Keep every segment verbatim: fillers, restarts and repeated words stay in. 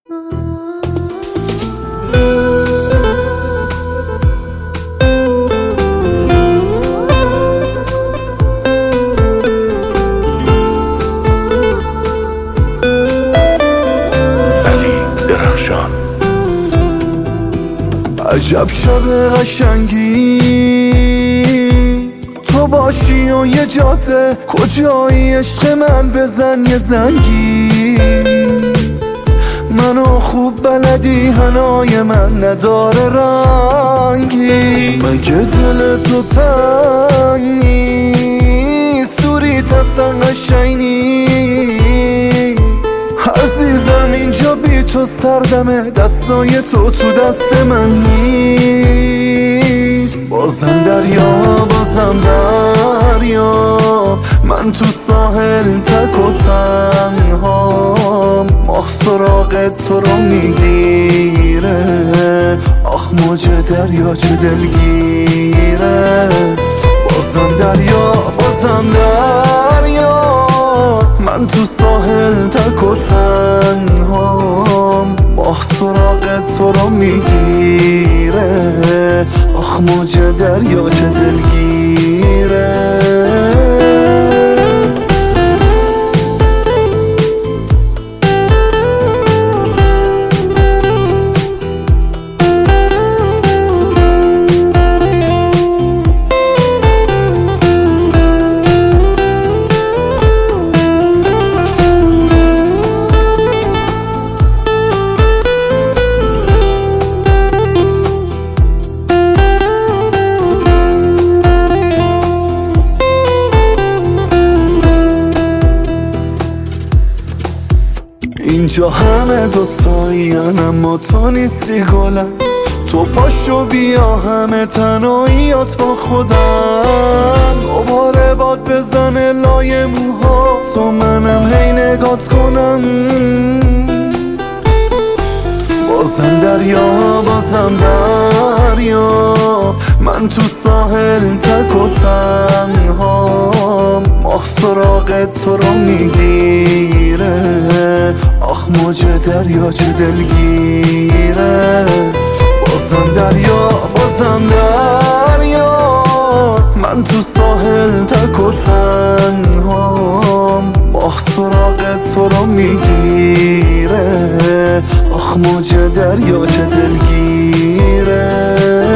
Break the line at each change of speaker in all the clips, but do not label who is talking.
عجب شب قشنگی تو باشی و یه جاده کجایی عشق من بزن یه زنگی منو خوب بلدی هنای من نداره رنگی مگه دل تو تنگ نیست دوریت اصلا قشنگ نیست عزیزم اینجا بی تو سردمه دستای تو تو دست من نیست بازم دریا بازم دریا من تو ساحل تک و تنها ماه سراغ تو رو میگیره آخ موج دریا چه دلگیره بازم دریا بازم دریا من تو ساحل تک و تنها ماه سراغ تو رو میگیره آخ موج دریا چه دلگیره اینجا همه دوتایین اما تو نیستی گلم تو پاشو بیا همه تنهاییات با خودم دوباره باد بزنه لای موها تو منم هی نگات کنم بازم دریا بازم دریا من تو ساحل تک و تنها ماه سراغ تو رو میگیره آخ موج دریا چه دلگیره بازم دریا بازم دریا من تو ساحل تک و تنها ماه سراغ تو رو میگیره آخ موج دریا چه دلگیره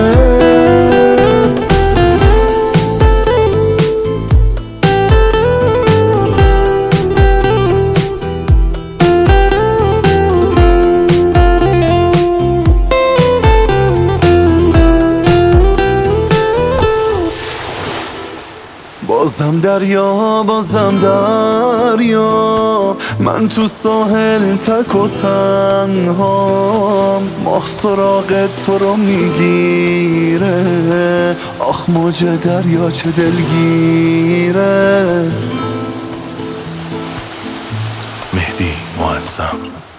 بازم دریا بازم دریا من تو ساحل تک و تنها ماه سراغ تو رو میگیره آخ موج دریا چه دلگیره
مهدی معظم.